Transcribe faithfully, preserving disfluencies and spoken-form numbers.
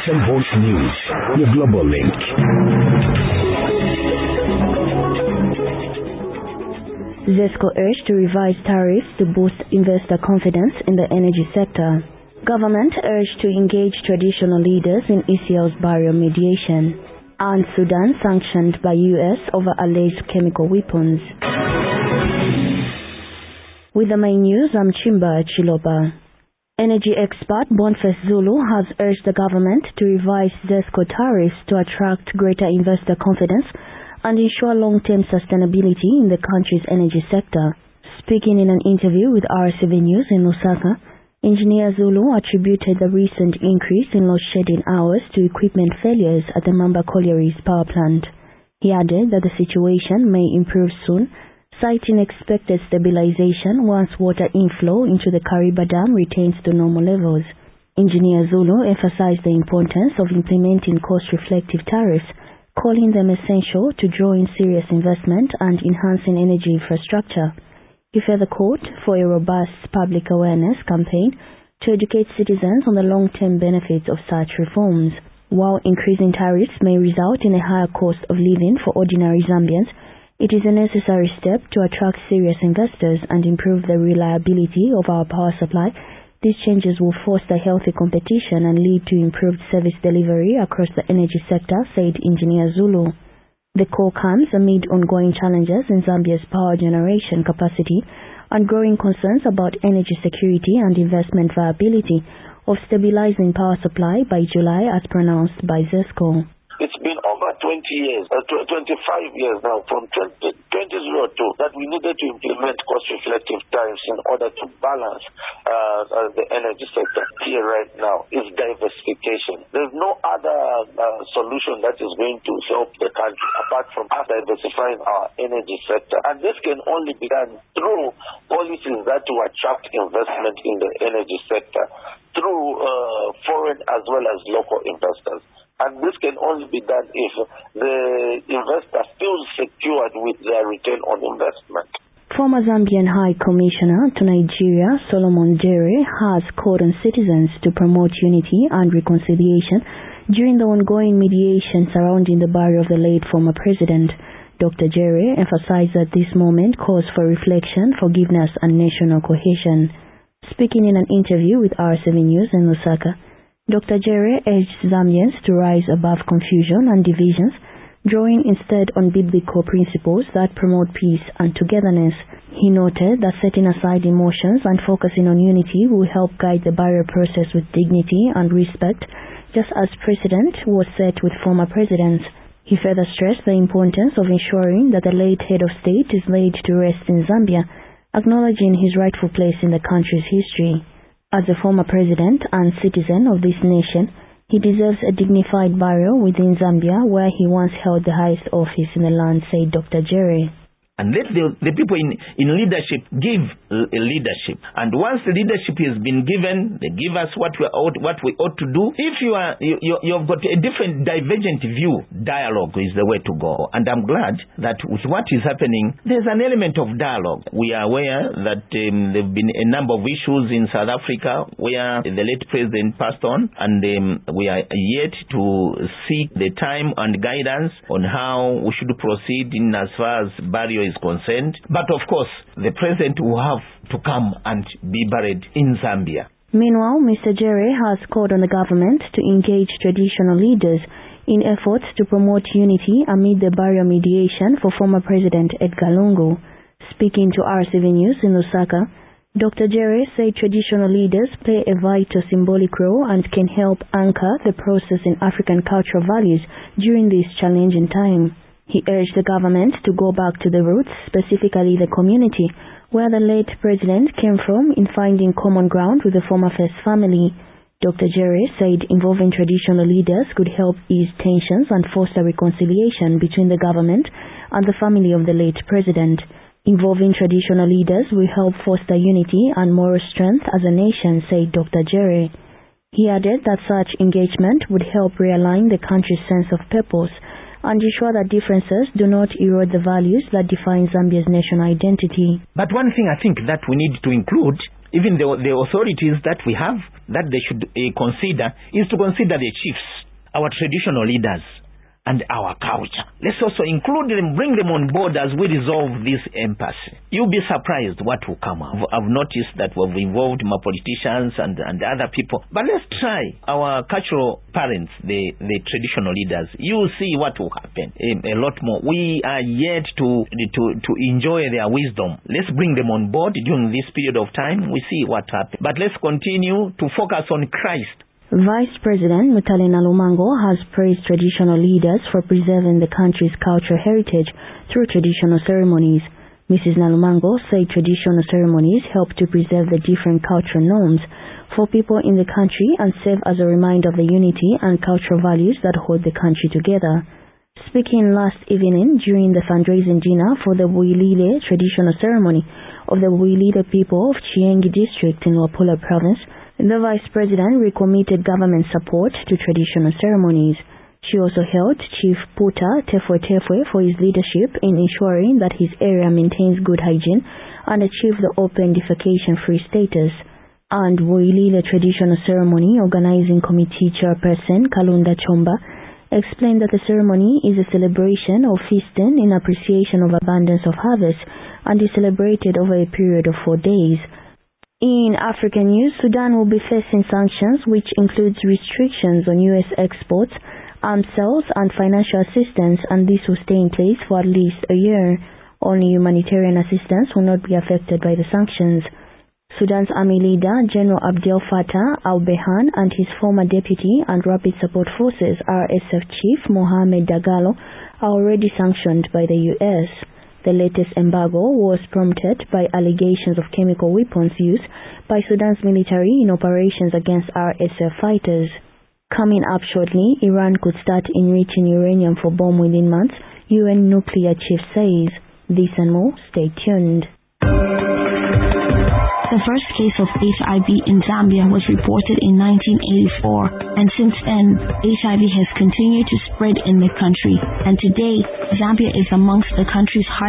Nation Voice News, your global link. ZESCO urged to revise tariffs to boost investor confidence in the energy sector. Government urged to engage traditional leaders in E C L's barrier mediation. And Sudan sanctioned by U S over alleged chemical weapons. With the main news, I'm Chimba Chiloba. Energy expert Boniface Zulu has urged the government to revise ZESCO tariffs to attract greater investor confidence and ensure long-term sustainability in the country's energy sector. Speaking in an interview with R C V News in Lusaka, Engineer Zulu attributed the recent increase in load-shedding hours to equipment failures at the Mamba Colliery's power plant. He added that the situation may improve soon, citing expected stabilization once water inflow into the Kariba Dam returns to normal levels. Engineer Zulu emphasized the importance of implementing cost-reflective tariffs, calling them essential to draw in serious investment and enhancing energy infrastructure. He further called for a robust public awareness campaign to educate citizens on the long-term benefits of such reforms. While increasing tariffs may result in a higher cost of living for ordinary Zambians, it is a necessary step to attract serious investors and improve the reliability of our power supply. These changes will foster healthy competition and lead to improved service delivery across the energy sector, said Engineer Zulu. The call comes amid ongoing challenges in Zambia's power generation capacity and growing concerns about energy security and investment viability of stabilizing power supply by July as pronounced by ZESCO. It's been over twenty years, uh, twenty-five years now, from twenty oh two, that we needed to implement cost-reflective tariffs in order to balance uh, uh, the energy sector. Here right now is diversification. There's no other uh, solution that is going to help the country apart from us diversifying our energy sector. And this can only be done through policies that will attract investment in the energy sector, through uh, foreign as well as local investors. And this can only be done if the investor feels secured with their return on investment. Former Zambian High Commissioner to Nigeria, Solomon Dere, has called on citizens to promote unity and reconciliation during the ongoing mediation surrounding the burial of the late former president. Doctor Dere emphasized that this moment calls for reflection, forgiveness, and national cohesion. Speaking in an interview with R C V News in Lusaka, Doctor Dere urged Zambians to rise above confusion and divisions, drawing instead on biblical principles that promote peace and togetherness. He noted that setting aside emotions and focusing on unity will help guide the burial process with dignity and respect, just as precedent was set with former presidents. He further stressed the importance of ensuring that the late head of state is laid to rest in Zambia, acknowledging his rightful place in the country's history. As a former president and citizen of this nation, he deserves a dignified burial within Zambia, where he once held the highest office in the land, said Doctor Dere. And let the, the people in, in leadership give uh, leadership. And once the leadership has been given, they give us what we ought, what we ought to do. If you are, you, you, you've got a different divergent view, dialogue is the way to go. And I'm glad that with what is happening, there's an element of dialogue. We are aware that um, there have been a number of issues in South Africa where the late president passed on, and um, we are yet to seek the time and guidance on how we should proceed in as far as burial is concerned. But of course, the president will have to come and be buried in Zambia. Meanwhile, Mister Dere has called on the government to engage traditional leaders in efforts to promote unity amid the burial mediation for former President Edgar Lungu. Speaking to R C V News in Lusaka, Doctor Dere said traditional leaders play a vital symbolic role and can help anchor the process in African cultural values during this challenging time. He urged the government to go back to the roots, specifically the community, where the late president came from, in finding common ground with the former first family. Doctor Dere said involving traditional leaders could help ease tensions and foster reconciliation between the government and the family of the late president. Involving traditional leaders will help foster unity and moral strength as a nation, said Doctor Dere. He added that such engagement would help realign the country's sense of purpose and ensure that differences do not erode the values that define Zambia's national identity. But one thing I think that we need to include even the, the authorities that we have, that they should uh, consider, is to consider the chiefs, our traditional leaders, and our culture. Let's also include them, bring them on board as we resolve this impasse. You'll be surprised what will come out. I've noticed that we've involved my politicians and, and other people. But let's try our cultural parents, the, the traditional leaders. You'll see what will happen. A, a lot more. We are yet to, to, to enjoy their wisdom. Let's bring them on board during this period of time. We see what happens. But let's continue to focus on Christ. Vice President Mutale Nalumango has praised traditional leaders for preserving the country's cultural heritage through traditional ceremonies. Missus Nalumango said traditional ceremonies help to preserve the different cultural norms for people in the country and serve as a reminder of the unity and cultural values that hold the country together. Speaking last evening during the fundraising dinner for the Builile traditional ceremony of the Builile people of Chiengi district in Wapula province, the Vice President recommitted government support to traditional ceremonies. She also hailed Chief Puta Tefwe Tefwe for his leadership in ensuring that his area maintains good hygiene and achieve the open defecation-free status. And Builile Traditional Ceremony Organizing Committee Chairperson Kalunda Chomba explained that the ceremony is a celebration of feasting in appreciation of abundance of harvest and is celebrated over a period of four days. In African news, Sudan will be facing sanctions which includes restrictions on U S exports, arms sales and financial assistance, and this will stay in place for at least a year. Only humanitarian assistance will not be affected by the sanctions. Sudan's army leader, General Abdel Fattah al-Burhan, and his former deputy and Rapid Support Forces R S F chief Mohamed Dagalo are already sanctioned by the U S. The latest embargo was prompted by allegations of chemical weapons used by Sudan's military in operations against R S F fighters. Coming up shortly, Iran could start enriching uranium for bomb within months, U N nuclear chief says. This and more, stay tuned. The first case of H I V in Zambia was reported in nineteen eighty-four, and since then, H I V has continued to spread in the country. And today, Zambia is amongst the country's